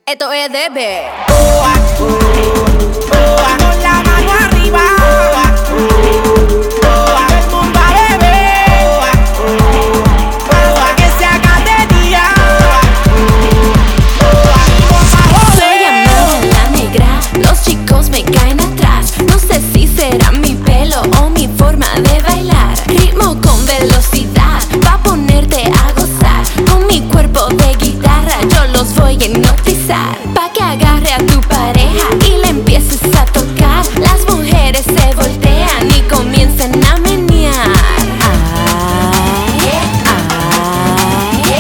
Esto es Debe. Con la mano arriba. Todo el mundo a beber. Hasta que se haga de día. Vamos a joder. Soy Amanda la negra, los chicos me caen atrás. No sé si será mi pelo o mi forma de bailar. Ritmo con velocidad, pa' ponerte a gozar. Con mi cuerpo de guitarra yo los voy a hipnotizar. Pa' que agarre a tu pareja y le empieces a tocar. Las mujeres se voltean y comienzan a menear. Ay, ay,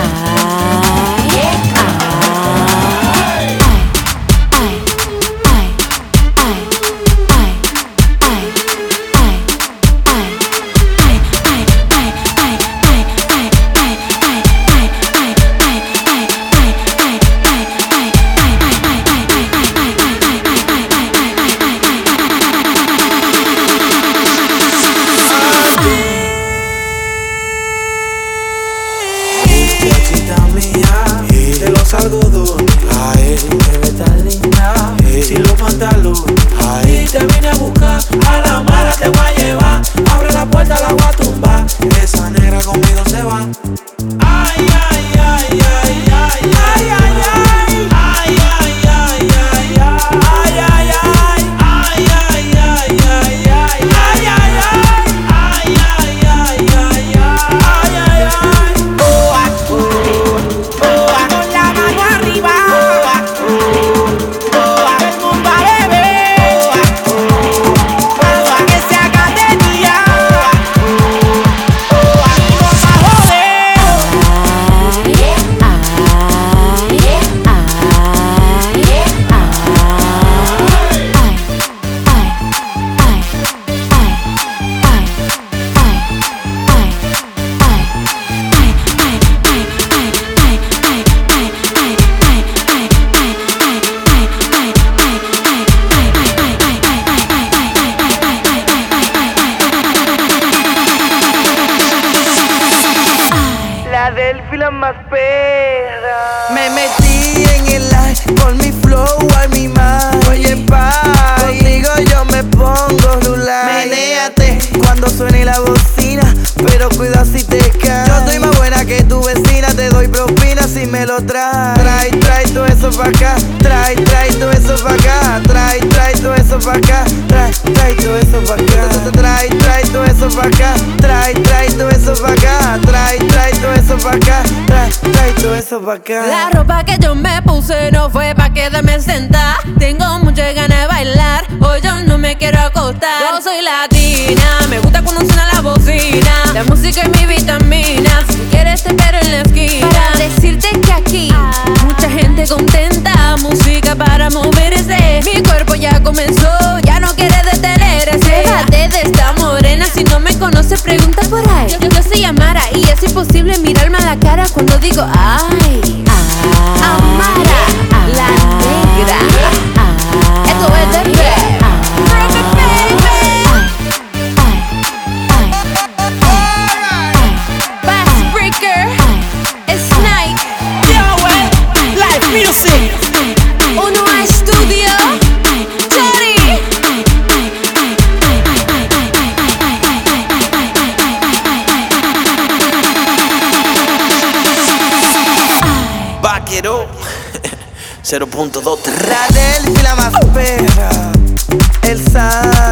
Muchachita mía, de los algodones, ay, te ves tan linda, sin los pantalones, ay, te vine a buscar, a la mala te voy a llevar, abre la puerta, la voy a tumbar, esa negra conmigo se va. Ay, ay, ay, ay, ay, ay, ay, ay, ay, ay, ay, ay, ay, ay, ay, ay, ay, ay, ay. Con la mano arriba. Todo el mundo a beber. Hasta que se haga de día. Vamos a joder. La Delphi la más perra. Me metí en el live con mi flow al mi mind. Oye, pa, contigo yo me pongo rular. Menéate cuando suene la bocina, pero cuida si te caes. Yo estoy más buena que tu vecina, te doy propina si me lo traes. Trae todo eso pa' acá. Trae todo eso pa' acá. Trae todo eso pa' acá. Trae todo eso pa' acá. Trae todo eso pa' acá. Trae todo eso pa' acá. Trae todo eso pa' acá. Trae todo eso pa' acá. La ropa que yo me puse no fue pa' quedarme sentada. Tengo muchas ganas de bailar, hoy yo no me quiero acostar. Yo soy latina, me gusta cuando suena la bocina. La música es mi vitamina, si quieres te espero en la esquina. Para decirte que aquí mucha gente contenta, música para moverse. Mi cuerpo ya comenzó, ya no quiere detenerse. Llévate de esta morena, si no me conoces pregunta por ahí. Yo soy Amara y es imposible mirarme a la cara cuando digo ay. Amara, la negra. Esto es Debe. Bass Breaker, Snake, Live music. Uno a Studio, Tori. Back it up. 0.23. La Delphi la más perra. El San